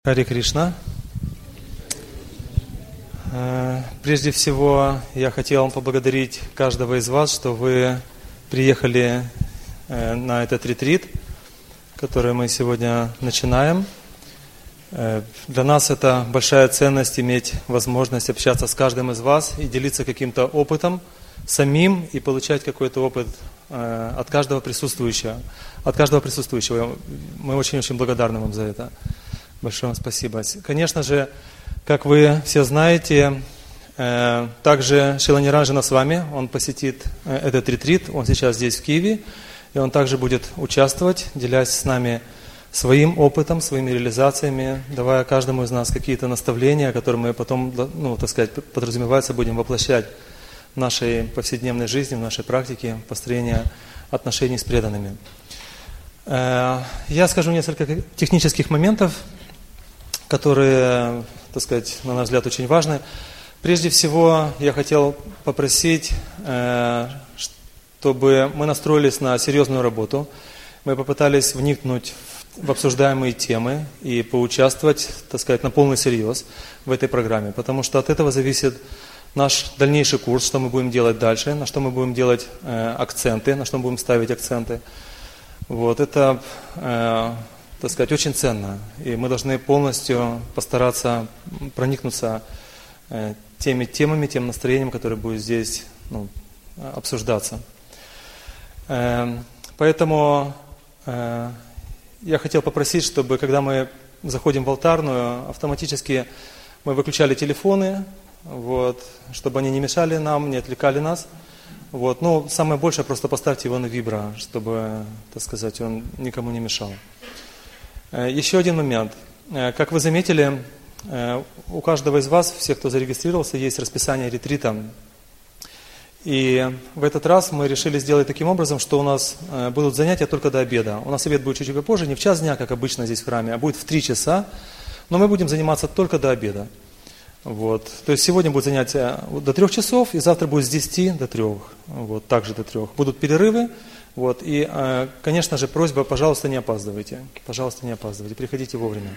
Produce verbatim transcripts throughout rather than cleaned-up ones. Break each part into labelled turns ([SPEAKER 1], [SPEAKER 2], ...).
[SPEAKER 1] Харе Кришна. Прежде всего, я хотел поблагодарить каждого из вас, что вы приехали на этот ретрит, который мы сегодня начинаем. Для нас это большая ценность иметь возможность общаться с каждым из вас и делиться каким-то опытом самим и получать какой-то опыт от каждого присутствующего. От каждого присутствующего. Мы очень-очень благодарны вам за это. Большое вам спасибо. Конечно же, как вы все знаете, э, также Шрила Ниранджана с вами, он посетит э, этот ретрит, он сейчас здесь в Киеве, и он также будет участвовать, делясь с нами своим опытом, своими реализациями, давая каждому из нас какие-то наставления, которые мы потом, ну, так сказать, подразумевается, будем воплощать в нашей повседневной жизни, в нашей практике построения отношений с преданными. Э, я скажу несколько технических моментов, которые, так сказать, на наш взгляд, очень важны. Прежде всего, я хотел попросить, чтобы мы настроились на серьезную работу. Мы попытались вникнуть в обсуждаемые темы и поучаствовать, так сказать, на полный серьез в этой программе, потому что от этого зависит наш дальнейший курс, что мы будем делать дальше, на что мы будем делать акценты, на что мы будем ставить акценты. Вот, это... так сказать, очень ценно. И мы должны полностью постараться проникнуться э, теми темами, тем настроением, которое будет здесь ну, обсуждаться. Э, поэтому э, я хотел попросить, чтобы когда мы заходим в алтарную, автоматически мы выключали телефоны, вот, чтобы они не мешали нам, не отвлекали нас. Вот. Ну, самое большее, просто поставьте его на вибро, чтобы, так сказать, он никому не мешал. Еще один момент. Как вы заметили, у каждого из вас, всех, кто зарегистрировался, есть расписание ретрита. И в этот раз мы решили сделать таким образом, что у нас будут занятия только до обеда. У нас обед будет чуть-чуть попозже, не в час дня, как обычно здесь в храме, а будет в три часа. Но мы будем заниматься только до обеда. Вот. То есть сегодня будет занятие до трех часов, и завтра будет с десяти до трех. Вот, также до трех. Будут перерывы. Вот, и, конечно же, просьба, пожалуйста, не опаздывайте. Пожалуйста, не опаздывайте, приходите вовремя.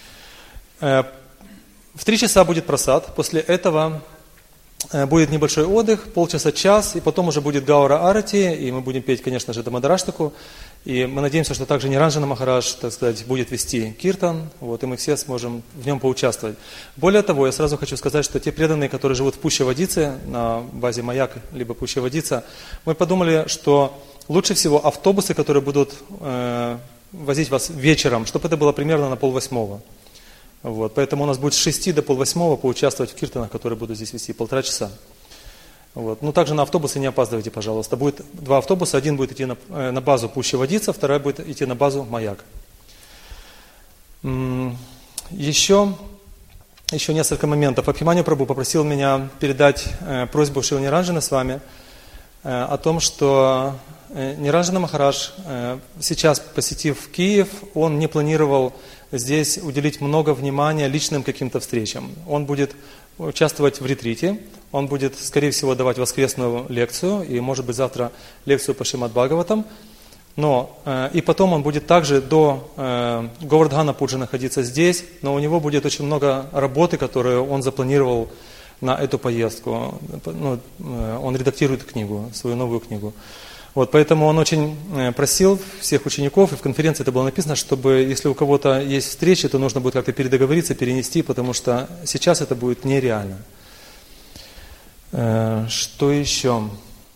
[SPEAKER 1] В три часа будет просад, после этого будет небольшой отдых, полчаса, час, и потом уже будет Гаура Арати, и мы будем петь, конечно же, Дамадараштаку. И мы надеемся, что также Ниранджана Махарадж, так сказать, будет вести киртан, вот, и мы все сможем в нем поучаствовать. Более того, я сразу хочу сказать, что те преданные, которые живут в Пуща-Водице, на базе Маяк, либо Пуща-Водица, мы подумали, что лучше всего автобусы, которые будут э, возить вас вечером, чтобы это было примерно на полвосьмого. Вот, поэтому у нас будет с шести до полвосьмого поучаствовать в киртанах, которые будут здесь вести, полтора часа. Вот. Ну, также на автобусы не опаздывайте, пожалуйста. Будет два автобуса, один будет идти на, э, на базу Пуща-Водица, второй будет идти на базу Маяк. М-м- еще, еще несколько моментов. Абхиманью Прабху попросил меня передать э, просьбу Шрилы Ниранджана с вами э, о том, что э, Ниранджана Махарадж, э, сейчас посетив Киев, он не планировал здесь уделить много внимания личным каким-то встречам. Он будет участвовать в ретрите, он будет, скорее всего, давать воскресную лекцию, и, может быть, завтра лекцию по Шримад Бхагаватам. Но, э, и потом он будет также до э, Говардхана Пуджи находиться здесь, но у него будет очень много работы, которую он запланировал на эту поездку. Ну, э, он редактирует книгу, свою новую книгу. Вот, поэтому он очень просил всех учеников, и в конференции это было написано, чтобы, если у кого-то есть встречи, то нужно будет как-то передоговориться, перенести, потому что сейчас это будет нереально. Что еще?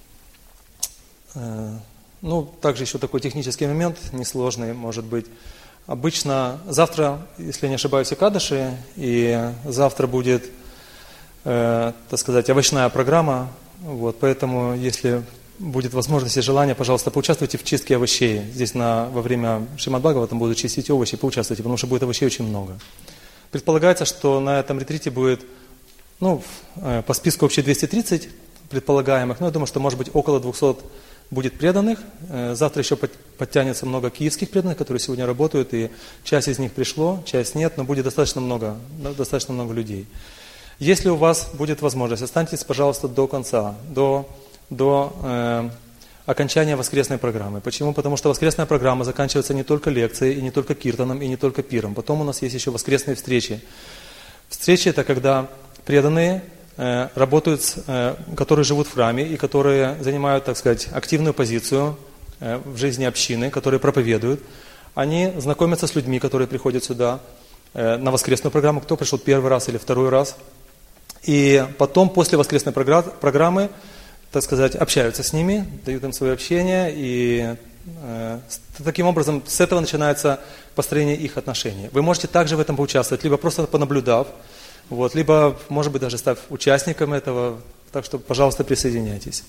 [SPEAKER 1] Ну, также еще такой технический момент, несложный, может быть. Обычно завтра, если я не ошибаюсь, Экадаши, и завтра будет, так сказать, овощная программа, вот, поэтому, если будет возможность и желание, пожалуйста, поучаствуйте в чистке овощей. Здесь на, во время Шримад Бхагаватам будут чистить овощи, поучаствуйте, потому что будет овощей очень много. Предполагается, что на этом ретрите будет, ну, по списку вообще двести тридцать предполагаемых, но я думаю, что может быть около двухсот будет преданных. Завтра еще подтянется много киевских преданных, которые сегодня работают, и часть из них пришло, часть нет, но будет достаточно много, достаточно много людей. Если у вас будет возможность, останьтесь, пожалуйста, до конца, до... до э, окончания воскресной программы. Почему? Потому что воскресная программа заканчивается не только лекцией, и не только киртаном, и не только пиром. Потом у нас есть еще воскресные встречи. Встречи – это когда преданные э, работают, э, которые живут в храме и которые занимают, так сказать, активную позицию э, в жизни общины, которые проповедуют. Они знакомятся с людьми, которые приходят сюда э, на воскресную программу, кто пришел первый раз или второй раз. И потом, после воскресной программы, так сказать, общаются с ними, дают им свое общение, и э, таким образом с этого начинается построение их отношений. Вы можете также в этом поучаствовать, либо просто понаблюдав, вот, либо, может быть, даже став участником этого, так что, пожалуйста, присоединяйтесь.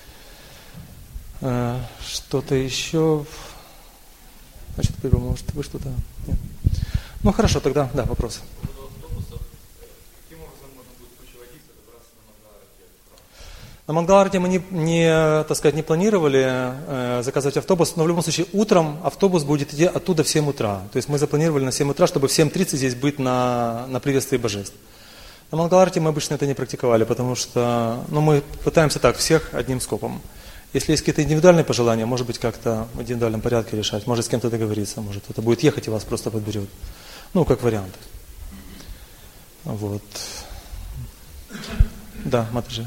[SPEAKER 1] Э, что-то еще? Значит, может, вы что-то? Нет? Ну, хорошо, тогда, да, вопрос. На Мангаларте мы не, не, так сказать, не планировали э, заказывать автобус, но в любом случае утром автобус будет идти оттуда в семь утра. То есть мы запланировали на семь утра, чтобы в семь тридцать здесь быть на, на приветствии божеств. На Мангаларте мы обычно это не практиковали, потому что ну, мы пытаемся так, всех одним скопом. Если есть какие-то индивидуальные пожелания, может быть, как-то в индивидуальном порядке решать, может с кем-то договориться, может кто-то будет ехать и вас просто подберет. Ну, как вариант. Вот. Да, Матаджи.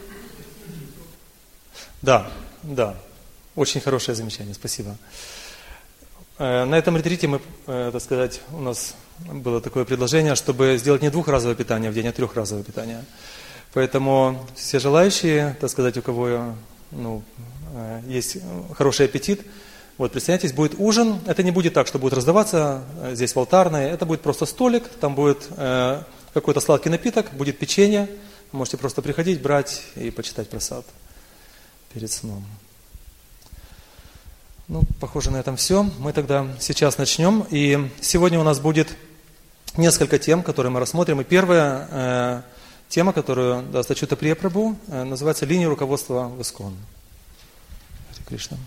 [SPEAKER 1] Да, да, очень хорошее замечание, спасибо. На этом ретрите мы, так сказать, у нас было такое предложение, чтобы сделать не двухразовое питание в день, а трехразовое питание. Поэтому все желающие, так сказать, у кого ну, есть хороший аппетит, вот, присоединяйтесь, будет ужин. Это не будет так, что будет раздаваться здесь в алтарной, это будет просто столик, там будет э, какой-то сладкий напиток, будет печенье, можете просто приходить, брать и почитать прасад перед сном. Ну, похоже, на этом все. Мы тогда сейчас начнем. И сегодня у нас будет несколько тем, которые мы рассмотрим. И первая э, тема, которую даст Ачюта Прия Прабху, э, называется «Линия руководства в Искон». Харе Кришна.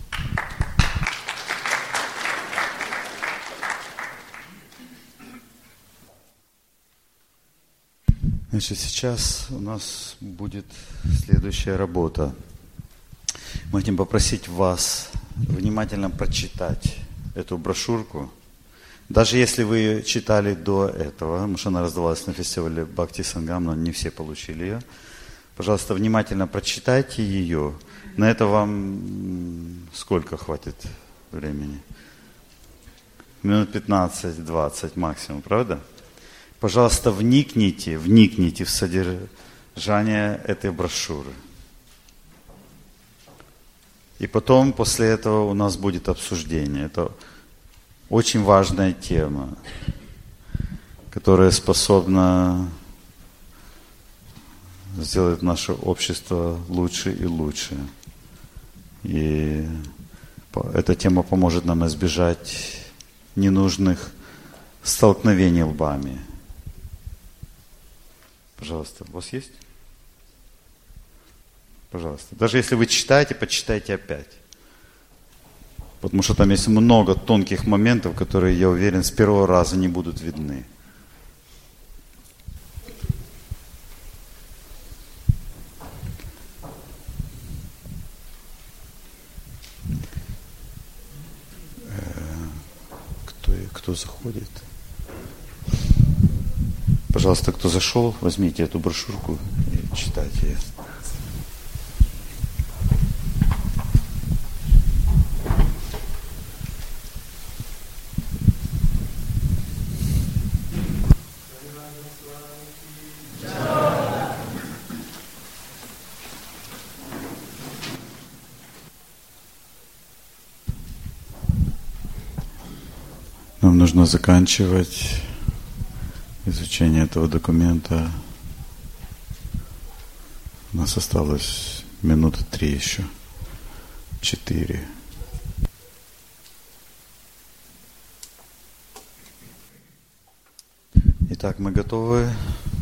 [SPEAKER 2] Значит, сейчас у нас будет следующая работа. Мы хотим попросить вас внимательно прочитать эту брошюрку. Даже если вы читали до этого, потому что она раздавалась на фестивале Бхакти Сангам, но не все получили ее. Пожалуйста, внимательно прочитайте ее. На это вам сколько хватит времени? Минут пятнадцать-двадцать максимум, правда? Пожалуйста, вникните, вникните в содержание этой брошюры. И потом, после этого, у нас будет обсуждение. Это очень важная тема, которая способна сделать наше общество лучше и лучше. И эта тема поможет нам избежать ненужных столкновений лбами. Пожалуйста, у вас есть? Пожалуйста. Даже если вы читаете, почитайте опять. Потому что там есть много тонких моментов, которые, я уверен, с первого раза не будут видны. Кто, кто заходит? Пожалуйста, кто зашел, возьмите эту брошюрку и читайте ее. Нам нужно заканчивать изучение этого документа. У нас осталось минуты три еще. Четыре. Итак, мы готовы?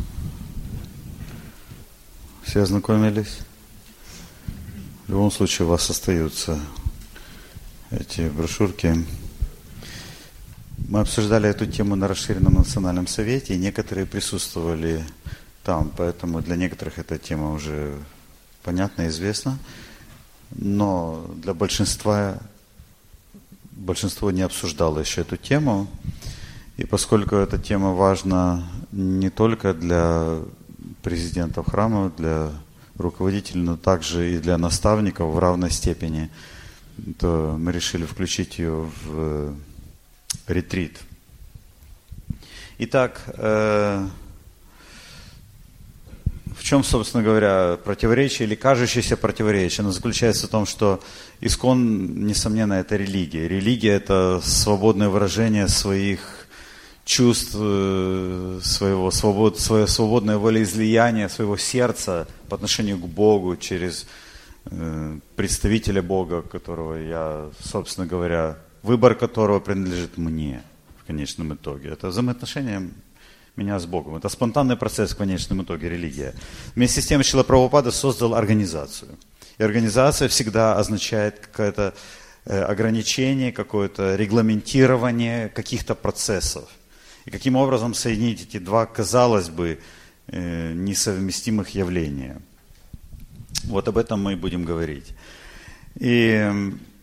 [SPEAKER 2] Все ознакомились? В любом случае у вас остаются эти брошюрки. Мы обсуждали эту тему на расширенном национальном совете, и некоторые присутствовали там, поэтому для некоторых эта тема уже понятна и известна. но для большинства, большинство не обсуждало еще эту тему. И поскольку эта тема важна не только для президентов храмов, для руководителей, но также и для наставников в равной степени, то мы решили включить ее в ретрит. Итак, э, в чем, собственно говоря, противоречие или кажущееся противоречие? Оно заключается в том, что искон, несомненно, это религия. Религия – это свободное выражение своих чувств, своего, свобод, свое свободное волеизлияние своего сердца по отношению к Богу через э, представителя Бога, которого я, собственно говоря, выбор которого принадлежит мне в конечном итоге. Это взаимоотношения меня с Богом. Это спонтанный процесс в конечном итоге, религия. Вместе с тем Шрила Прабхупада создал организацию. И организация всегда означает какое-то э, ограничение, какое-то регламентирование каких-то процессов. И каким образом соединить эти два, казалось бы, э, несовместимых явления. Вот об этом мы и будем говорить. И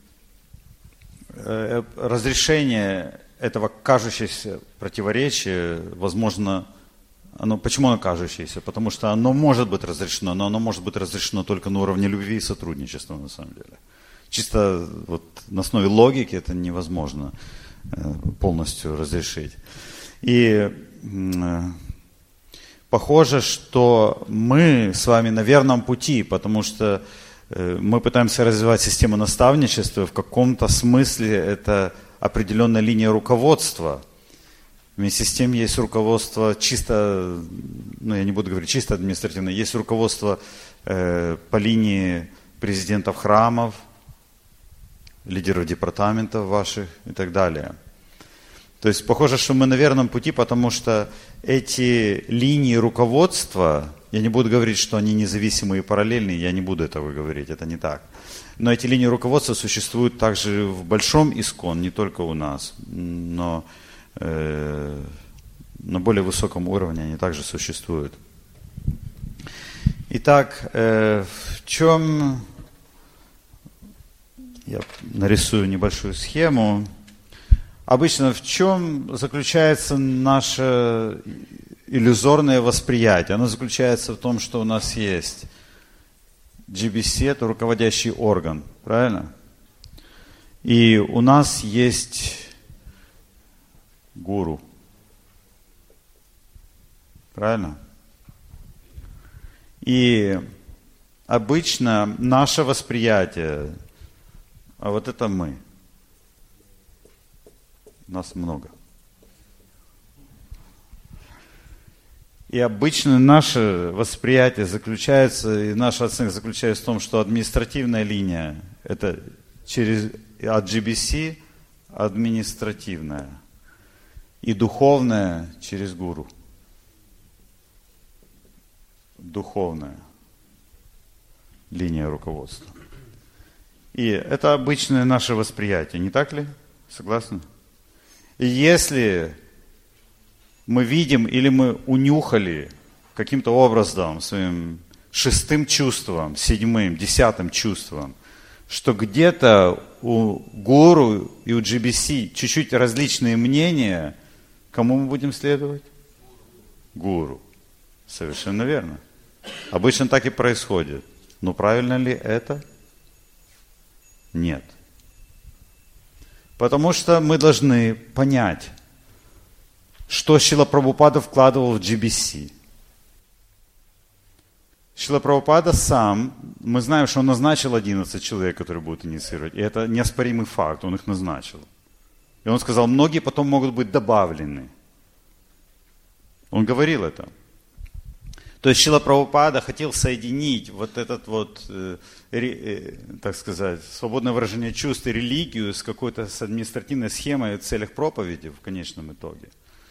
[SPEAKER 2] э, разрешение этого кажущегося противоречия, возможно, оно, почему оно кажущееся? Потому что оно может быть разрешено, но оно может быть разрешено только на уровне любви и сотрудничества, на самом деле. Чисто вот на основе логики это невозможно э, полностью разрешить. И э, похоже, что мы с вами на верном пути, потому что э, мы пытаемся развивать систему наставничества. В каком-то смысле это определенная линия руководства. Вместе с тем есть руководство чисто, ну я не буду говорить чисто административное, есть руководство э, по линии президентов храмов, лидеров департаментов ваших и так далее. То есть похоже, что мы на верном пути, потому что эти линии руководства, я не буду говорить, что они независимые и параллельные, я не буду этого говорить, это не так. Но эти линии руководства существуют также в большом искон, не только у нас, но э, на более высоком уровне они также существуют. Итак, э, в чем, я нарисую небольшую схему. Обычно в чем заключается наше иллюзорное восприятие? Оно заключается в том, что у нас есть джи би си – это руководящий орган, правильно? И у нас есть гуру, правильно? И обычно наше восприятие, а вот это мы, нас много. И обычно наше восприятие заключается, и наша оценка заключается в том, что административная линия – это через, от джи би си административная, и духовная через гуру. Духовная линия руководства. И это обычное наше восприятие, не так ли? Согласны? И если мы видим или мы унюхали каким-то образом своим шестым чувством, седьмым, десятым чувством, что где-то у гуру и у джи би си чуть-чуть различные мнения, кому мы будем следовать? Гуру. Совершенно верно. Обычно так и происходит. Но правильно ли это? Нет. Потому что мы должны понять, что Шрила Прабхупада вкладывал в джи би си. Шрила Прабхупада сам, мы знаем, что он назначил одиннадцать человек, которые будут инициировать. И это неоспоримый факт, он их назначил. И он сказал, многие потом могут быть добавлены. Он говорил это. То есть Шрила Прабхупада хотел соединить вот этот вот, э, э, так сказать, свободное выражение чувств и религию с какой-то с административной схемой в целях проповеди в конечном итоге.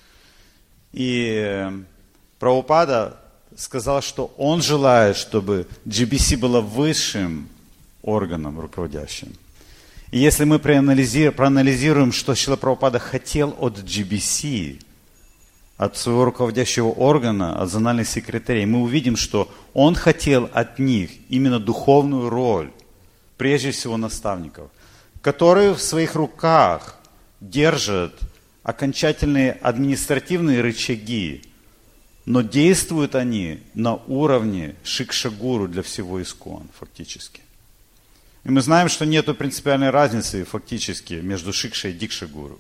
[SPEAKER 2] И Прабхупада сказал, что он желает, чтобы джи би си было высшим органом руководящим. И если мы проанализируем, проанализируем, что Шрила Прабхупада хотел от джи би си, от своего руководящего органа, от зональных секретарей, мы увидим, что он хотел от них именно духовную роль прежде всего наставников, которые в своих руках держат окончательные административные рычаги, но действуют они на уровне шикша-гуру для всего ИСККОН фактически. И мы знаем, что нет принципиальной разницы фактически между шикша и дикша-гуру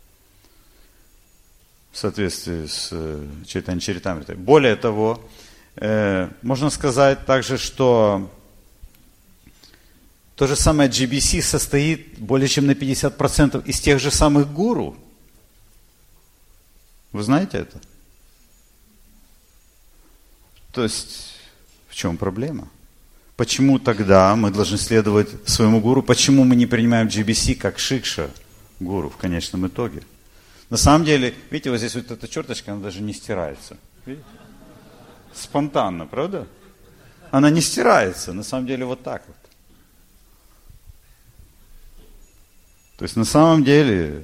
[SPEAKER 2] в соответствии с Чайтанья Чаритамритой. Более того, э, можно сказать также, что то же самое джи би си состоит более чем на пятьдесят процентов из тех же самых гуру. Вы знаете это? То есть, в чем проблема? Почему тогда мы должны следовать своему гуру? Почему мы не принимаем джи би си как шикша гуру в конечном итоге? На самом деле, видите, вот здесь вот эта черточка, она даже не стирается. Видите? Спонтанно, правда? Она не стирается, на самом деле вот так вот. То есть на самом деле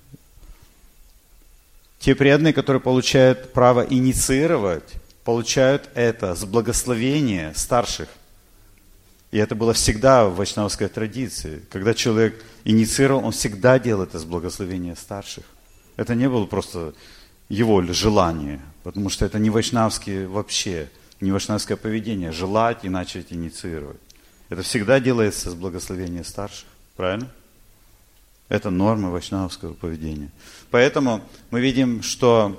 [SPEAKER 2] те преданные, которые получают право инициировать, получают это с благословения старших. И это было всегда в вайшнавской традиции. Когда человек инициировал, он всегда делал это с благословения старших. Это не было просто его желание, потому что это не вайшнавские вообще, не вайшнавское поведение, желать и начать инициировать. Это всегда делается с благословения старших, правильно? Это норма вайшнавского поведения. Поэтому мы видим, что...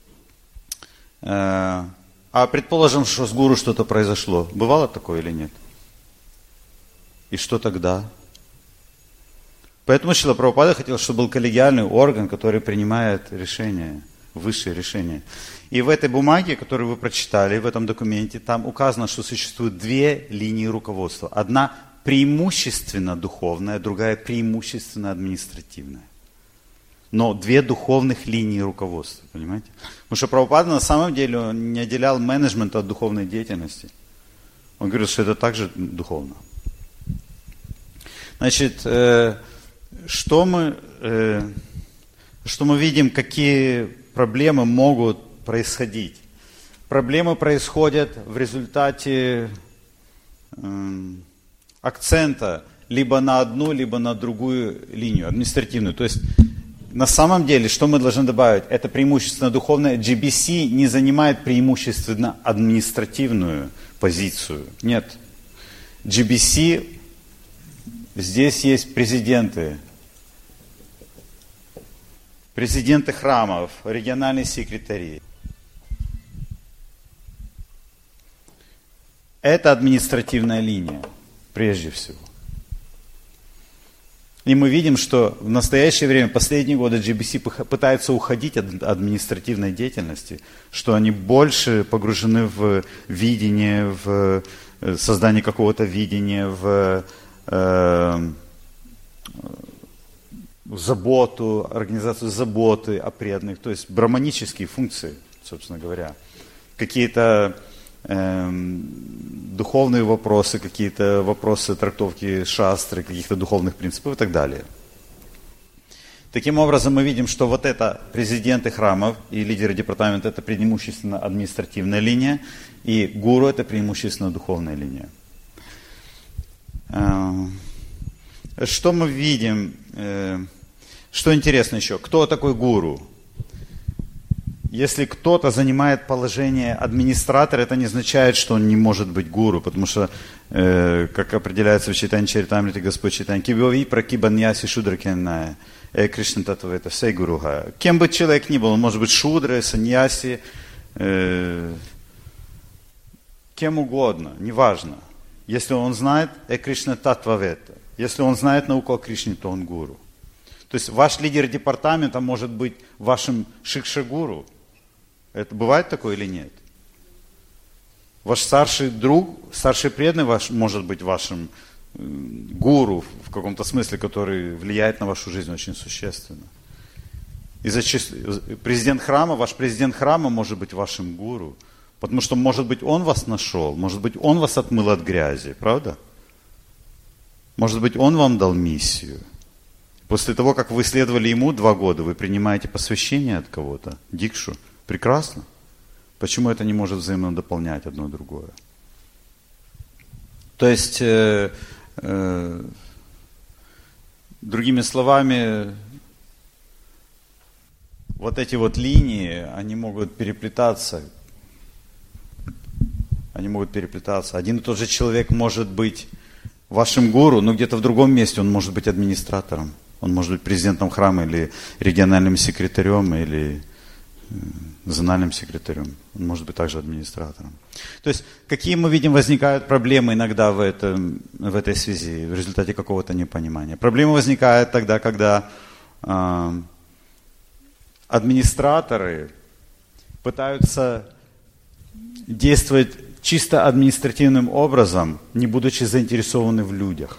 [SPEAKER 2] Э, а предположим, что с гуру что-то произошло. Бывало такое или нет? И что тогда? Поэтому Шрила Прабхупада хотел, чтобы был коллегиальный орган, который принимает решения, высшие решения. И в этой бумаге, которую вы прочитали, в этом документе, там указано, что существует две линии руководства. Одна преимущественно духовная, другая преимущественно административная. Но две духовных линии руководства, понимаете? Потому что Прабхупада на самом деле он не отделял менеджмент от духовной деятельности. Он говорил, что это также духовно. Значит, э, что мы, э, что мы видим, какие проблемы могут происходить? Проблемы происходят в результате э, акцента либо на одну, либо на другую линию, административную. То есть, на самом деле, что мы должны добавить? Это преимущественно духовное. джи би си не занимает преимущественно административную позицию. Нет. джи би си, здесь есть президенты. Президенты храмов, региональные секретари. Это административная линия, прежде всего. И мы видим, что в настоящее время, последние годы, джи би си пытаются уходить от административной деятельности, что они больше погружены в видение, в создание какого-то видения, в, э, в заботу, организацию заботы о преданных, то есть браманические функции, собственно говоря, какие-то духовные вопросы, какие-то вопросы трактовки шастры, каких-то духовных принципов и так далее. Таким образом, мы видим, что вот это президенты храмов и лидеры департамента – это преимущественно административная линия, и гуру – это преимущественно духовная линия. Что мы видим? Что интересно еще? Кто такой гуру? Если кто-то занимает положение администратора, это не означает, что он не может быть гуру, потому что, э, как определяется в Чайтанья Чаритамрите Господь Чайтанья, «Кибови пракибаньяси шудракенная, э Кришна татва это сей гуруха». Кем бы человек ни был, он может быть шудрой, саньяси, э, кем угодно, неважно. Если он знает э Кришна татва это, если он знает науку о Кришне, то он гуру. То есть ваш лидер департамента может быть вашим шикша-гуру. Это бывает такое или нет? Ваш старший друг, старший преданный ваш, может быть вашим гуру в каком-то смысле, который влияет на вашу жизнь очень существенно. И зачастую, президент храма, ваш президент храма может быть вашим гуру, потому что, может быть, он вас нашел, может быть, он вас отмыл от грязи, правда? Может быть, он вам дал миссию. После того, как вы следовали ему два года, вы принимаете посвящение от кого-то, дикшу. Прекрасно. Почему это не может взаимно дополнять одно другое? То есть, э, Э, другими словами, вот эти вот линии, они могут переплетаться. Они могут переплетаться. Один и тот же человек может быть вашим гуру, но где-то в другом месте он может быть администратором. Он может быть президентом храма или региональным секретарем, или зональным секретарем. Он может быть также администратором. То есть, какие мы видим, возникают проблемы иногда в, этом, в этой связи, в результате какого-то непонимания. Проблемы возникают тогда, когда э, администраторы пытаются действовать чисто административным образом, не будучи заинтересованы в людях.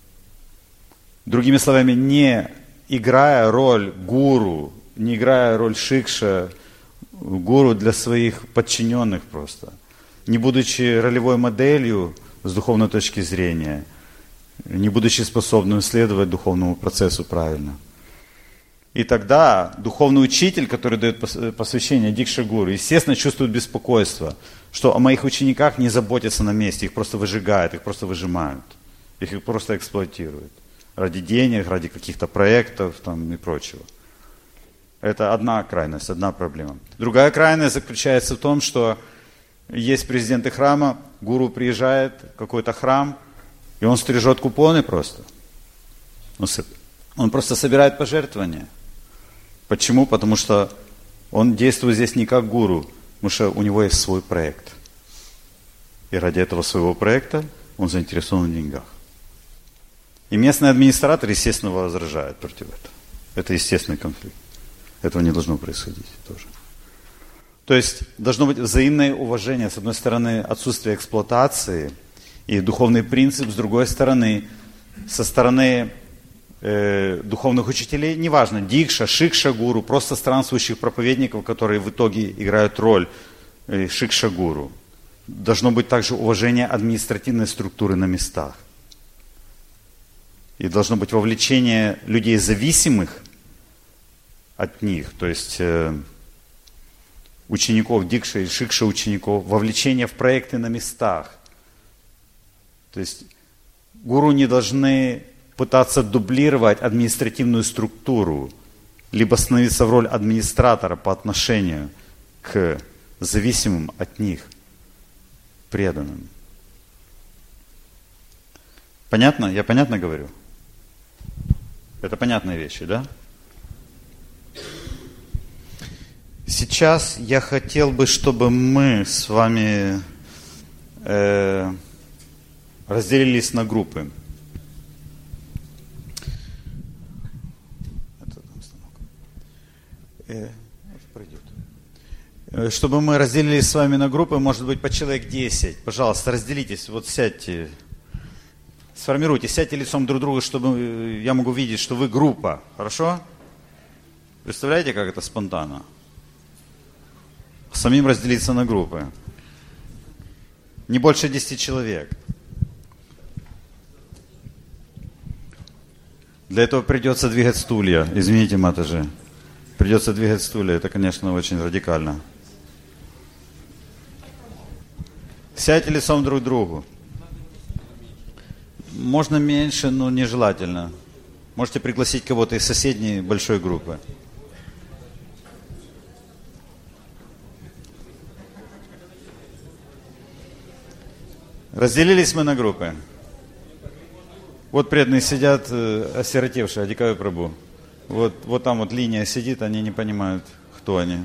[SPEAKER 2] Другими словами, не играя роль гуру, не играя роль шикша, гуру для своих подчиненных просто, не будучи ролевой моделью с духовной точки зрения, не будучи способным следовать духовному процессу правильно. И тогда духовный учитель, который дает посвящение дикша-гуру, естественно, чувствует беспокойство, что о моих учениках не заботятся на месте, их просто выжигают, их просто выжимают, их, их просто эксплуатируют ради денег, ради каких-то проектов там, и прочего. Это одна крайность, одна проблема. Другая крайность заключается в том, что есть президенты храма, гуру приезжает в какой-то храм, и он стрижет купоны просто. Он, он просто собирает пожертвования. Почему? Потому что он действует здесь не как гуру, потому что у него есть свой проект. И ради этого своего проекта он заинтересован в деньгах. И местный администратор, естественно, возражает против этого. Это естественный конфликт. Этого не должно происходить тоже. То есть должно быть взаимное уважение. С одной стороны, отсутствие эксплуатации и духовный принцип, с другой стороны, со стороны э, духовных учителей, неважно, дикша, шикша гуру, просто странствующих проповедников, которые в итоге играют роль э, шикша гуру. Должно быть также уважение административной структуры на местах. И должно быть вовлечение людей зависимых от них, то есть э, учеников дикша и шикша учеников, вовлечение в проекты на местах. То есть гуру не должны пытаться дублировать административную структуру, либо становиться в роль администратора по отношению к зависимым от них преданным. Понятно? Я понятно говорю? Это понятные вещи, да? Сейчас я хотел бы, чтобы мы с вами э, разделились на группы. Э, пройдет. Чтобы мы разделились с вами на группы, может быть, по человек десять. Пожалуйста, разделитесь, вот сядьте. Сформируйте, сядьте лицом друг к другу, чтобы я могу видеть, что вы группа. Хорошо? Представляете, как это спонтанно? Самим разделиться на группы. Не больше десяти человек. Для этого придется двигать стулья. Извините, Матаджи. Придется двигать стулья. Это, конечно, очень радикально. Сядьте лицом друг к другу. Можно меньше, но нежелательно. Можете пригласить кого-то из соседней большой группы. Разделились мы на группы. Вот преданные сидят, э, осиротевшие, Адикаю Прабху. Вот, вот там вот линия сидит, они не понимают, кто они.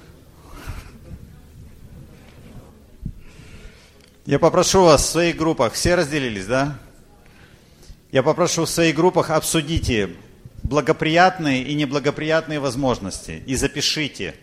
[SPEAKER 2] Я попрошу вас в своих группах, все разделились, да? Я попрошу в своих группах обсудите благоприятные и неблагоприятные возможности и запишите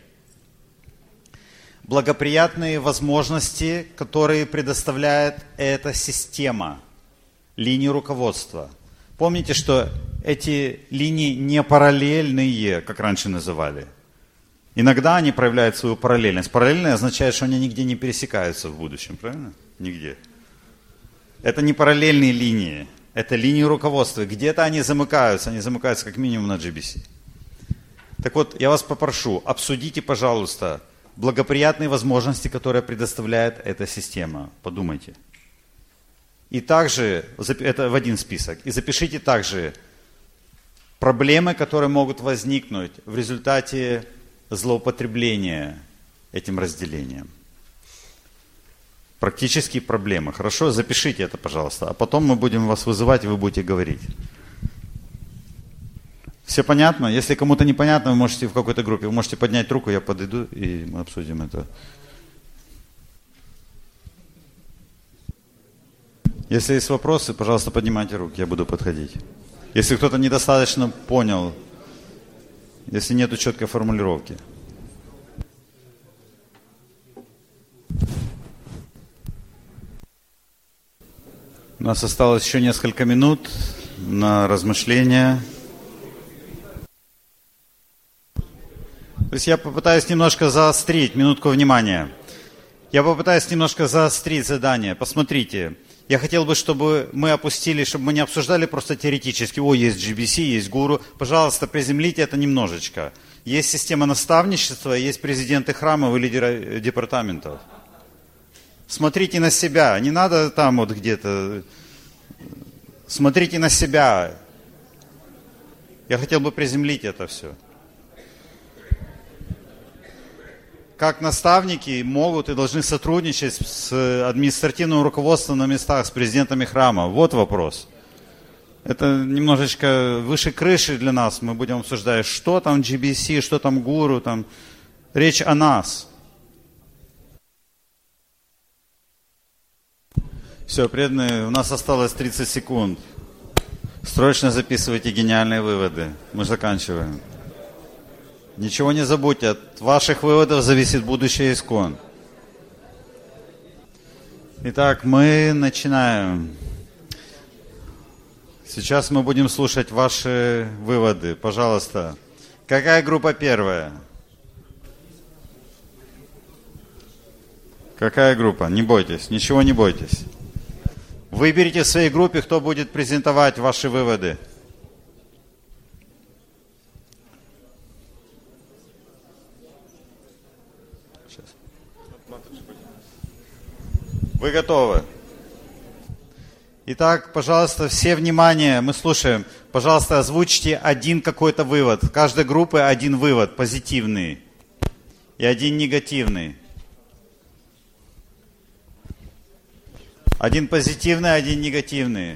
[SPEAKER 2] благоприятные возможности, которые предоставляет эта система, линии руководства. Помните, что эти линии не параллельные, как раньше называли. Иногда они проявляют свою параллельность. Параллельное означает, что они нигде не пересекаются в будущем, правильно? Нигде. Это не параллельные линии. Это линии руководства. Где-то они замыкаются, они замыкаются как минимум на джи би си. Так вот, я вас попрошу, обсудите, пожалуйста, благоприятные возможности, которые предоставляет эта система. Подумайте. И также, это в один список, и запишите также проблемы, которые могут возникнуть в результате злоупотребления этим разделением. Практические проблемы. Хорошо, запишите это, пожалуйста. А потом мы будем вас вызывать, и вы будете говорить. Все понятно? Если кому-то непонятно, вы можете в какой-то группе, вы можете поднять руку, я подойду, и мы обсудим это. Если есть вопросы, пожалуйста, поднимайте руки, я буду подходить. Если кто-то недостаточно понял, если нету четкой формулировки. У нас осталось еще несколько минут на размышления. То есть я попытаюсь немножко заострить, минутку внимания. Я попытаюсь немножко заострить задание. Посмотрите, я хотел бы, чтобы мы опустили, чтобы мы не обсуждали просто теоретически. О, есть джи би си, есть гуру. Пожалуйста, приземлите это немножечко. Есть система наставничества, есть президенты храмов и лидеры департаментов. Смотрите на себя, не надо там вот где-то. Смотрите на себя. Я хотел бы приземлить это все. Как наставники могут и должны сотрудничать с административным руководством на местах, с президентами храма? Вот вопрос. Это немножечко выше крыши для нас. Мы будем обсуждать, что там джи би си, что там гуру. Там. Речь о нас. Все, преданные, у нас осталось тридцать секунд. Срочно записывайте гениальные выводы. Мы заканчиваем. Ничего не забудьте, от ваших выводов зависит будущее Искон. Итак, мы начинаем. Сейчас мы будем слушать ваши выводы. Пожалуйста, какая группа первая? Какая группа? Не бойтесь, ничего не бойтесь. Выберите в своей группе, кто будет презентовать ваши выводы. Сейчас. Вы готовы? Итак, пожалуйста, все внимание, мы слушаем. Пожалуйста, озвучьте один какой-то вывод. В каждой группе один вывод, позитивный и один негативный. Один позитивный, один негативный.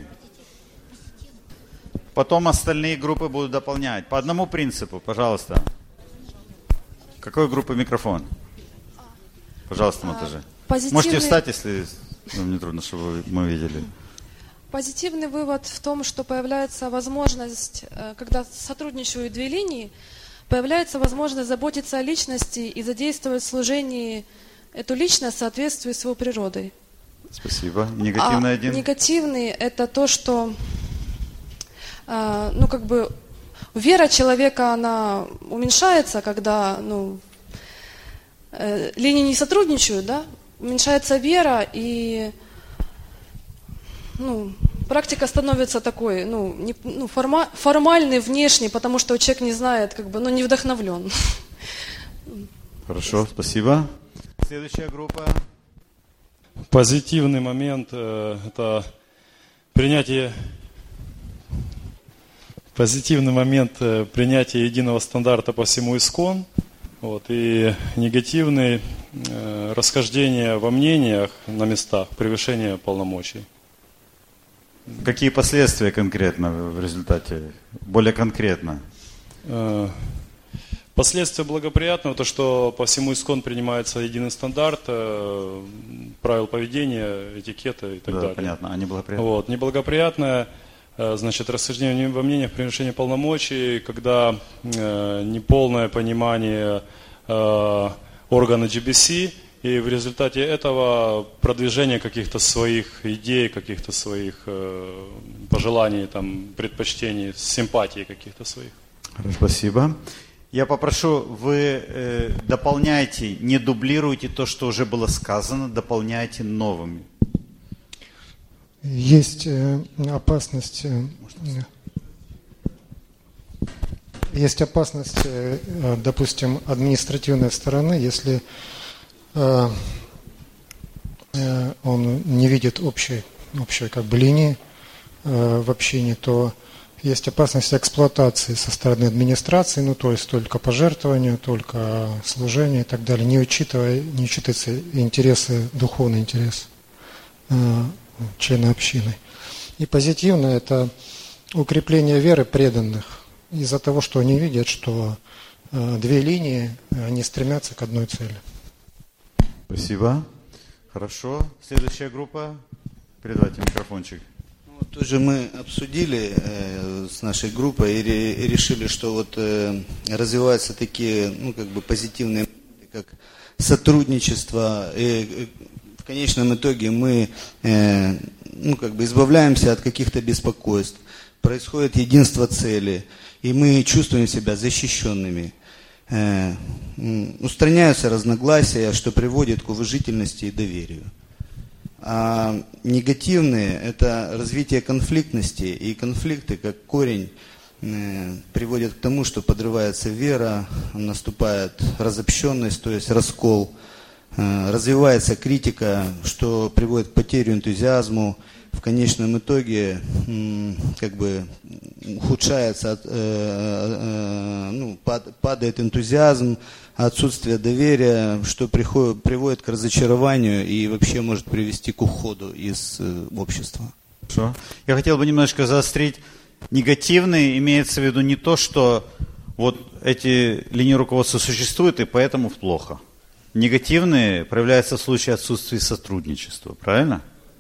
[SPEAKER 2] Потом остальные группы будут дополнять. По одному принципу, пожалуйста. Какой группы микрофон? Пожалуйста, Матажи.
[SPEAKER 3] Позитивный...
[SPEAKER 2] Можете встать, если вам не трудно, чтобы мы видели.
[SPEAKER 3] Позитивный вывод в том, что появляется возможность, когда сотрудничают две линии, появляется возможность заботиться о личности и задействовать в служении эту личность в соответствии с его природой.
[SPEAKER 2] Спасибо. Негативный
[SPEAKER 3] а
[SPEAKER 2] один?
[SPEAKER 3] Негативный – это то, что, э, ну, как бы, вера человека, она уменьшается, когда, ну, э, линии не сотрудничают, да, уменьшается вера, и, ну, практика становится такой, ну, не, ну форма, формальной, внешней, потому что человек не знает, как бы, ну, не вдохновлен.
[SPEAKER 2] Хорошо, спасибо. Следующая группа.
[SPEAKER 4] Позитивный момент э, – это принятие, позитивный момент э, принятия единого стандарта по всему Искон. Вот, и негативный э, – расхождение во мнениях на местах, превышение полномочий.
[SPEAKER 2] Какие последствия конкретно в результате? Более конкретно?
[SPEAKER 4] Э, Последствия благоприятного, то что по всему Искон принимается единый стандарт э, правил поведения, этикета и так
[SPEAKER 2] да,
[SPEAKER 4] далее.
[SPEAKER 2] Понятно, а неблагоприятное?
[SPEAKER 4] Вот, неблагоприятное, э, значит, расхождение во мнениях, превышение полномочий, когда э, неполное понимание э, органа джи би си, и в результате этого продвижение каких-то своих идей, каких-то своих э, пожеланий, там, предпочтений, симпатий каких-то своих.
[SPEAKER 2] Спасибо. Я попрошу, вы э, дополняйте, не дублируйте то, что уже было сказано, дополняйте новыми.
[SPEAKER 5] Есть э, опасность, э, есть опасность, э, допустим, административной стороны, если э, э, он не видит общей общей как бы линии э, в общении, то есть опасность эксплуатации со стороны администрации, ну то есть только пожертвования, только служение и так далее, не учитывая, не учитываются интересы, духовный интерес э, члена общины. И позитивно это укрепление веры преданных из-за того, что они видят, что э, две линии, они стремятся к одной цели.
[SPEAKER 2] Спасибо. Хорошо. Следующая группа. Передавайте микрофончик.
[SPEAKER 6] Вот тоже мы обсудили э, с нашей группой и, ре, и решили, что вот э, развиваются такие, ну как бы позитивные, как сотрудничество. И, в конечном итоге мы, э, ну как бы избавляемся от каких-то беспокойств. Происходит единство цели, и мы чувствуем себя защищенными. Э, устраняются разногласия, что приводит к уважительности и доверию. А негативные – это развитие конфликтности, и конфликты, как корень, э, приводят к тому, что подрывается вера, наступает разобщенность, то есть раскол, э, развивается критика, что приводит к потере энтузиазму. В конечном итоге м, как бы ухудшается, э, э, ну, пад, падает энтузиазм, отсутствие доверия, что приходит, приводит к разочарованию и вообще может привести к уходу из э, общества.
[SPEAKER 2] Хорошо. Я хотел бы немножко заострить. Негативный имеется в виду не то, что вот эти линии руководства существуют и поэтому плохо. Негативные проявляются в случае отсутствия сотрудничества, правильно?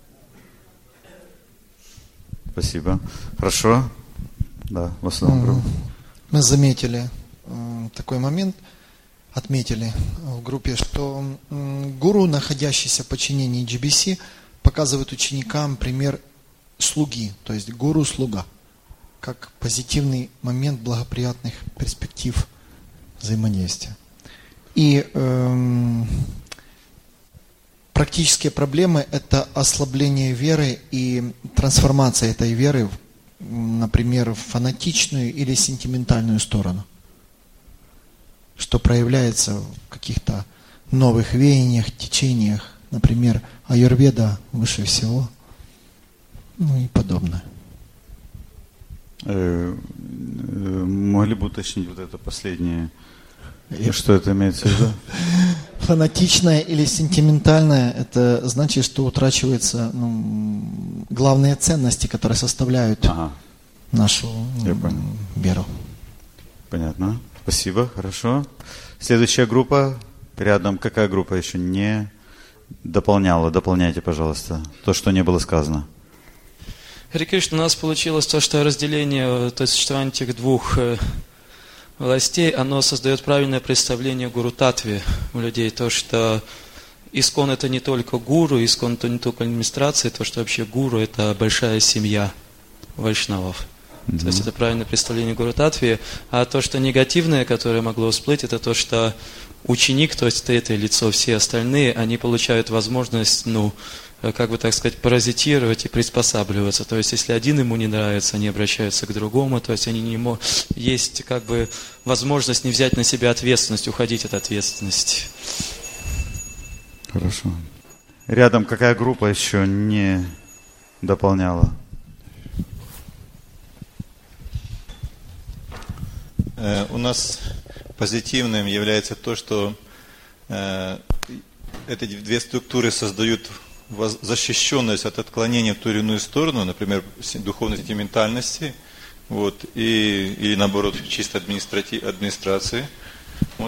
[SPEAKER 2] Спасибо. Хорошо. Да, в основном.
[SPEAKER 7] Мы заметили такой момент, отметили в группе, что гуру, находящийся в подчинении джи би си, показывает ученикам пример слуги, то есть гуру-слуга, как позитивный момент благоприятных перспектив взаимодействия. И эм, практические проблемы – это ослабление веры и трансформация этой веры, например, в фанатичную или сентиментальную сторону, что проявляется в каких-то новых веяниях, течениях, например, аюрведа выше всего, ну и подобное.
[SPEAKER 2] Могли бы уточнить вот это последнее? И что это имеется в виду?
[SPEAKER 7] Фанатичное или сентиментальное, это значит, что утрачиваются ну, главные ценности, которые составляют ага. нашу ну, веру.
[SPEAKER 2] Понятно. Спасибо, хорошо. Следующая группа. Рядом какая группа еще не дополняла? Дополняйте, пожалуйста, то, что не было сказано.
[SPEAKER 8] Харе Кришна, у нас получилось то, что разделение, то есть существование этих двух властей, оно создает правильное представление о гуру-татве у людей. То, что искон это не только гуру, искон это не только администрация, то, что вообще гуру это большая семья вайшнавов. Mm-hmm. То есть это правильное представление о гуру-татве. А то, что негативное, которое могло всплыть, это то, что ученик, то есть третье лицо, все остальные, они получают возможность, ну, как бы так сказать, паразитировать и приспосабливаться. То есть, если один ему не нравится, они обращаются к другому, то есть, они не могут... Есть как бы возможность не взять на себя ответственность, уходить от ответственности.
[SPEAKER 2] Хорошо. Рядом какая группа еще не дополняла?
[SPEAKER 9] Э, у нас позитивным является то, что э, эти две структуры создают защищенность от отклонения в ту или иную сторону, например, духовной сентиментальности, вот, и, или наоборот, чисто администрации. Вот.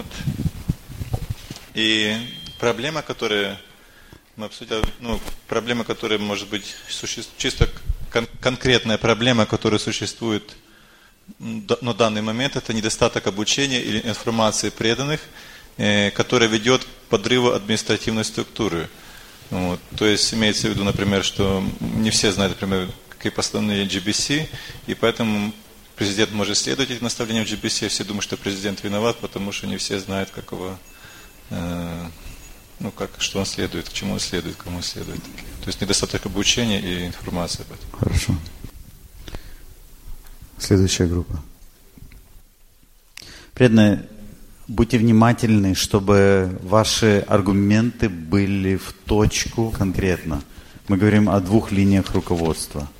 [SPEAKER 9] И проблема, которая мы обсудили, ну, проблема, которая может быть суще, чисто кон, конкретная проблема, которая существует на данный момент, это недостаток обучения или информации преданных, э, которая ведет к подрыву административной структуры. Вот. То есть имеется в виду, например, что не все знают, например, какие постановления джи би си, и поэтому президент может следовать этим наставлениям джи би си, все думают, что президент виноват, потому что не все знают, какого, э, ну, как, что он следует, к чему он следует, кому он следует. То есть недостаток обучения и информации об этом.
[SPEAKER 2] Хорошо. Следующая группа. Преданные, будьте внимательны, чтобы ваши аргументы были в точку конкретно. Мы говорим о двух линиях руководства.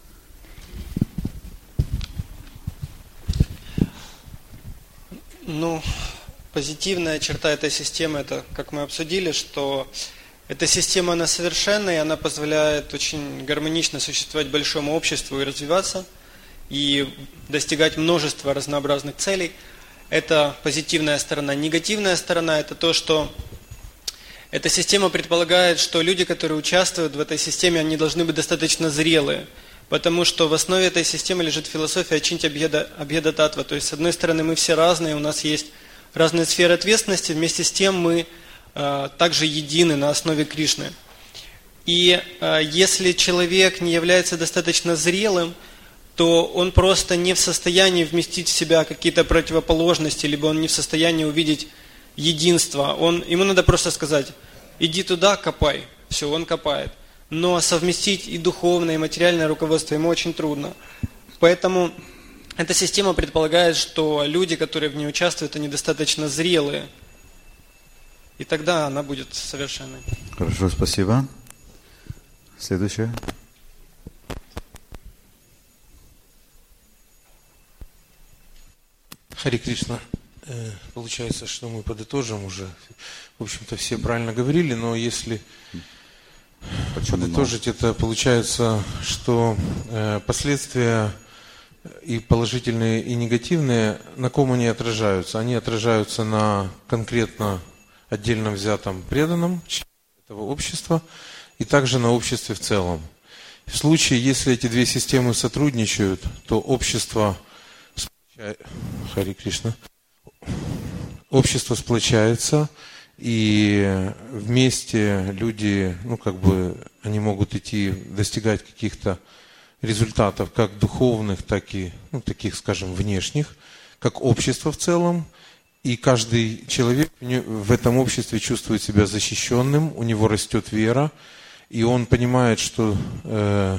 [SPEAKER 10] Ну, позитивная черта этой системы, это, как мы обсудили, что эта система, она совершенная, и она позволяет очень гармонично существовать большому обществу и развиваться, и достигать множества разнообразных целей. Это позитивная сторона. Негативная сторона – это то, что эта система предполагает, что люди, которые участвуют в этой системе, они должны быть достаточно зрелые. Потому что в основе этой системы лежит философия Ачинтя Абхеда Татва. То есть, с одной стороны, мы все разные, у нас есть разные сферы ответственности, вместе с тем мы э, также едины на основе Кришны. И э, если человек не является достаточно зрелым, то он просто не в состоянии вместить в себя какие-то противоположности, либо он не в состоянии увидеть единство. Он, ему надо просто сказать: иди туда, копай. Все, он копает. Но совместить и духовное, и материальное руководство ему очень трудно. Поэтому эта система предполагает, что люди, которые в ней участвуют, они достаточно зрелые. И тогда она будет совершенной.
[SPEAKER 2] Хорошо, спасибо. Следующее.
[SPEAKER 11] Хари Кришна. Получается, что мы подытожим уже. В общем-то, все правильно говорили, но если... Почему подытожить, это получается, что э, последствия и положительные, и негативные, на ком они отражаются? Они отражаются на конкретно отдельно взятом преданном этого общества и также на обществе в целом. В случае, если эти две системы сотрудничают, то общество сплочается, Хари Кришна, общество сплочается, и вместе люди, ну, как бы, они могут идти, достигать каких-то результатов, как духовных, так и, ну, таких, скажем, внешних, как общество в целом. И каждый человек в этом обществе чувствует себя защищенным, у него растет вера, и он понимает, что э,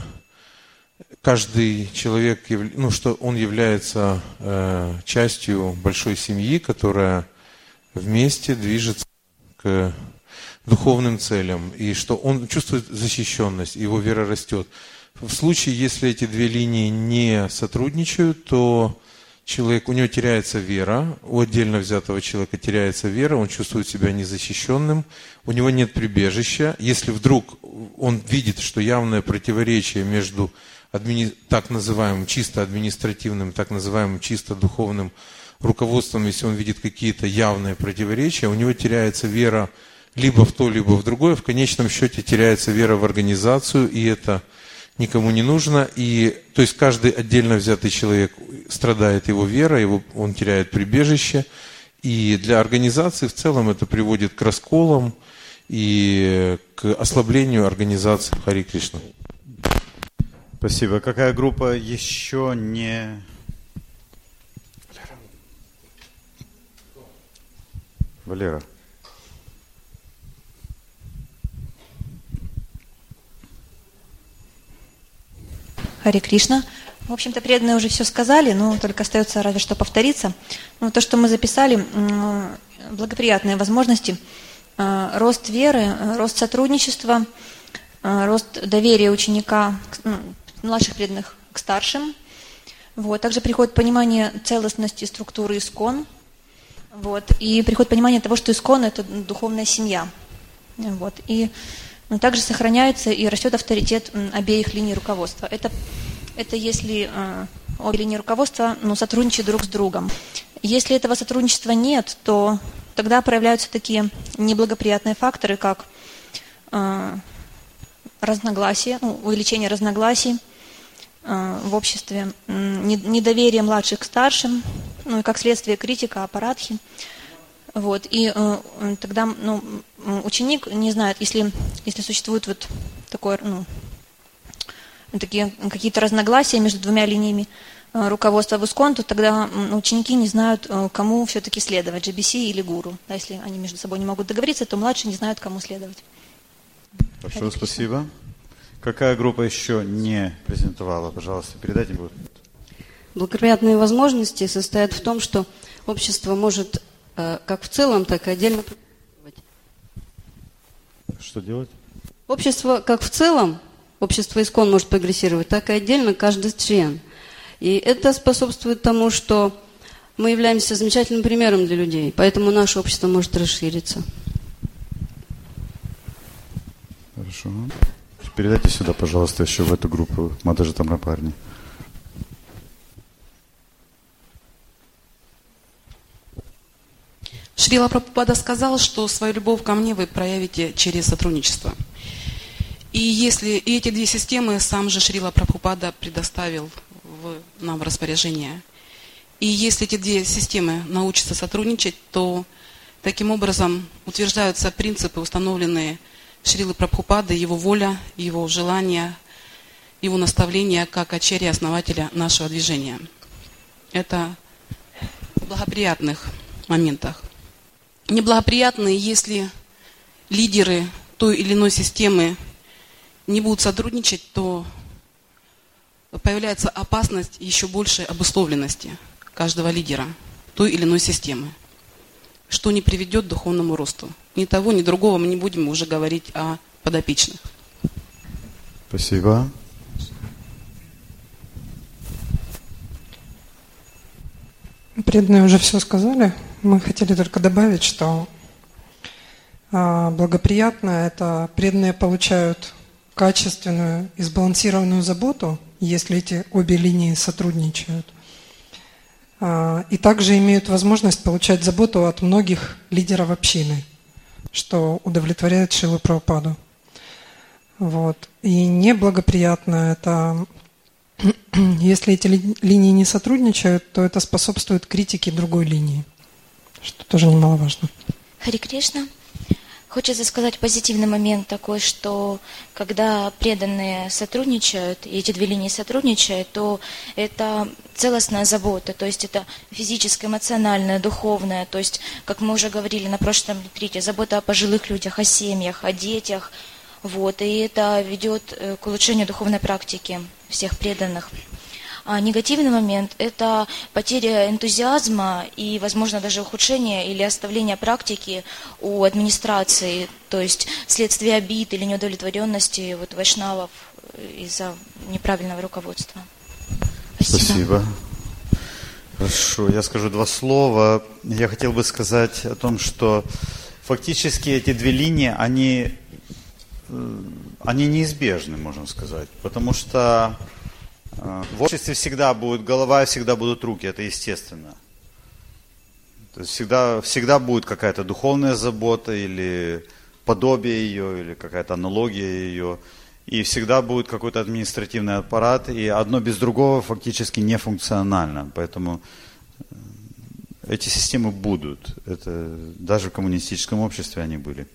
[SPEAKER 11] каждый человек, ну, что он является э, частью большой семьи, которая вместе движется к духовным целям, и что он чувствует защищенность, его вера растет. В случае, если эти две линии не сотрудничают, то человек, у него теряется вера, у отдельно взятого человека теряется вера, он чувствует себя незащищенным, у него нет прибежища. Если вдруг он видит, что явное противоречие между админи... так называемым чисто административным, так называемым чисто духовным руководством, если он видит какие-то явные противоречия, у него теряется вера либо в то, либо в другое, в конечном счете теряется вера в организацию, и это никому не нужно. И, то есть каждый отдельно взятый человек страдает его вера, его, он теряет прибежище, и для организации в целом это приводит к расколам и к ослаблению организации. Хари Кришна.
[SPEAKER 2] Спасибо. Какая группа еще не... Валера.
[SPEAKER 12] Хари Кришна. В общем-то, преданные уже все сказали, но только остается разве что повториться. Но то, что мы записали, благоприятные возможности, рост веры, рост сотрудничества, рост доверия ученика, младших преданных к старшим. Вот. Также приходит понимание целостности структуры ИСККОН. Вот. И приходит понимание того, что ИСККОН – это духовная семья. Вот. И ну, также сохраняется и растет авторитет обеих линий руководства. Это, это если э, обе линии руководства ну, сотрудничают друг с другом. Если этого сотрудничества нет, то тогда проявляются такие неблагоприятные факторы, как э, разногласия, ну, увеличение разногласий э, в обществе, э, недоверие младших к старшим, ну и как следствие критика, аппаратхи. Вот. И э, тогда ну, ученик не знает, если, если существует вот такое, ну, такие какие-то разногласия между двумя линиями э, руководства в ИСККОН, то тогда э, ученики не знают, э, кому все-таки следовать, джи би си или гуру. Да, если они между собой не могут договориться, то младшие не знают, кому следовать.
[SPEAKER 2] Хорошо, спасибо. Какая группа еще не презентовала? Пожалуйста, передайте. Будет.
[SPEAKER 13] Благоприятные возможности состоят в том, что общество может как в целом, так и отдельно.
[SPEAKER 2] Что делать?
[SPEAKER 13] Общество как в целом, общество ИСККОН может прогрессировать, так и отдельно каждый член. И это способствует тому, что мы являемся замечательным примером для людей, поэтому наше общество может расшириться.
[SPEAKER 2] Хорошо. Передайте сюда, пожалуйста, еще в эту группу Мадажи Тамрапарни.
[SPEAKER 14] Шрила Прабхупада сказал, что свою любовь ко мне вы проявите через сотрудничество. И если и эти две системы сам же Шрила Прабхупада предоставил в, нам в распоряжение. И если эти две системы научатся сотрудничать, то таким образом утверждаются принципы, установленные Шрилы Прабхупады, его воля, его желания, его наставления как ачарьи основателя нашего движения. Это в благоприятных моментах. Неблагоприятные, если лидеры той или иной системы не будут сотрудничать, то появляется опасность еще большей обусловленности каждого лидера той или иной системы, что не приведет к духовному росту. Ни того, ни другого мы не будем уже говорить о подопечных.
[SPEAKER 2] Спасибо.
[SPEAKER 5] Преданные уже все сказали. Мы хотели только добавить, что а, благоприятно это преданные получают качественную и сбалансированную заботу, если эти обе линии сотрудничают. А, и также имеют возможность получать заботу от многих лидеров общины, что удовлетворяет Шрилу Прабхупаду. Вот. И неблагоприятно это, если эти ли, линии не сотрудничают, то это способствует критике другой линии, что тоже немаловажно.
[SPEAKER 15] Хари Кришна. Хочется сказать позитивный момент такой, что когда преданные сотрудничают, и эти две линии сотрудничают, то это целостная забота, то есть это физическая, эмоциональная, духовная, то есть, как мы уже говорили на прошлом ретрите, забота о пожилых людях, о семьях, о детях, вот, и это ведет к улучшению духовной практики всех преданных. А негативный момент – это потеря энтузиазма и, возможно, даже ухудшение или оставление практики у администрации, то есть вследствие обид или неудовлетворенности вот, вайшнавов из-за неправильного руководства. Спасибо.
[SPEAKER 2] Спасибо. Хорошо, я скажу два слова. Я хотел бы сказать о том, что фактически эти две линии, они, они неизбежны, можно сказать, потому что в обществе всегда будет голова и всегда будут руки, это естественно. То есть всегда, всегда будет какая-то духовная забота или подобие ее, или какая-то аналогия ее. И всегда будет какой-то административный аппарат, и одно без другого фактически не функционально. Поэтому эти системы будут. Это, даже в коммунистическом обществе они были.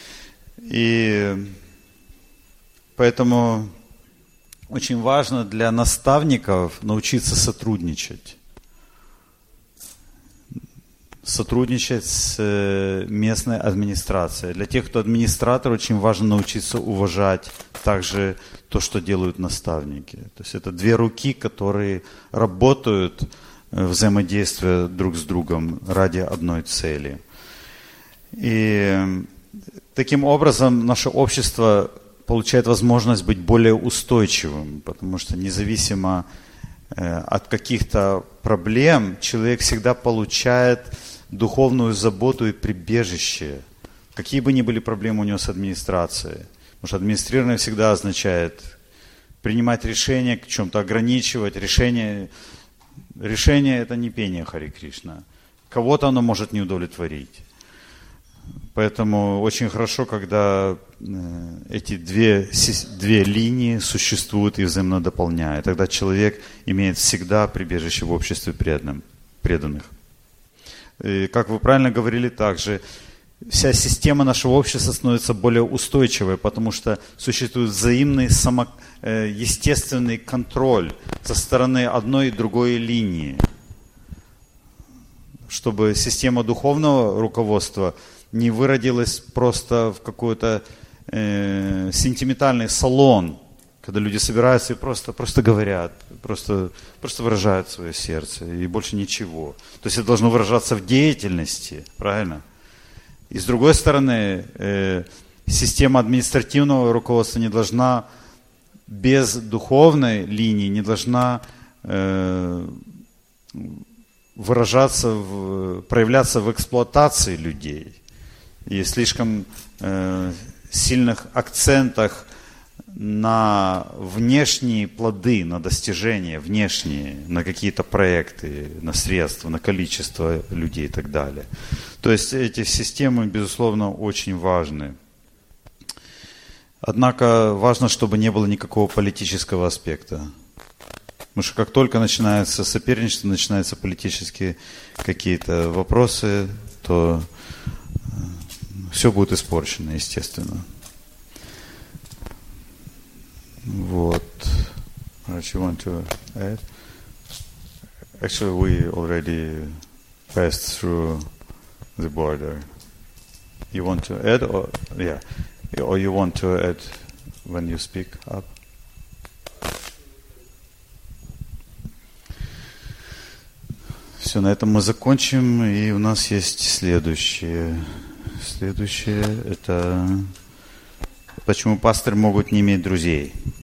[SPEAKER 2] И поэтому очень важно для наставников научиться сотрудничать. Сотрудничать с местной администрацией. Для тех, кто администратор, очень важно научиться уважать также то, что делают наставники. То есть это две руки, которые работают, взаимодействуя друг с другом ради одной цели. И таким образом наше общество получает возможность быть более устойчивым, потому что независимо э, от каких-то проблем, человек всегда получает духовную заботу и прибежище, какие бы ни были проблемы у него с администрацией. Потому что администрирование всегда означает принимать решения, к чем-то ограничивать. Решение, решение это не пение Хари Кришна. Кого-то оно может не удовлетворить. Поэтому очень хорошо, когда эти две, две линии существуют и взаимно дополняют. Тогда человек имеет всегда прибежище в обществе преданным, преданных. И, как вы правильно говорили также, вся система нашего общества становится более устойчивой, потому что существует взаимный само, естественный контроль со стороны одной и другой линии. Чтобы система духовного руководства не выродилась просто в какой-то э, сентиментальный салон, когда люди собираются и просто, просто говорят, просто, просто выражают свое сердце, и больше ничего. То есть это должно выражаться в деятельности, правильно? И с другой стороны, э, система административного руководства не должна, без духовной линии, не должна э, выражаться, в, проявляться в эксплуатации людей и слишком э, сильных акцентах на внешние плоды, на достижения внешние, на какие-то проекты, на средства, на количество людей и так далее. То есть эти системы, безусловно, очень важны. Однако важно, чтобы не было никакого политического аспекта. Потому что как только начинается соперничество, начинаются политические какие-то вопросы, то все будет испорчено, естественно. Вот. What you want to add? Actually, we already passed through the border. You want to add, or yeah, or you want to add when you speak up? Все, на этом мы закончим, и у нас есть следующее. Следующее это почему пасторы могут не иметь друзей.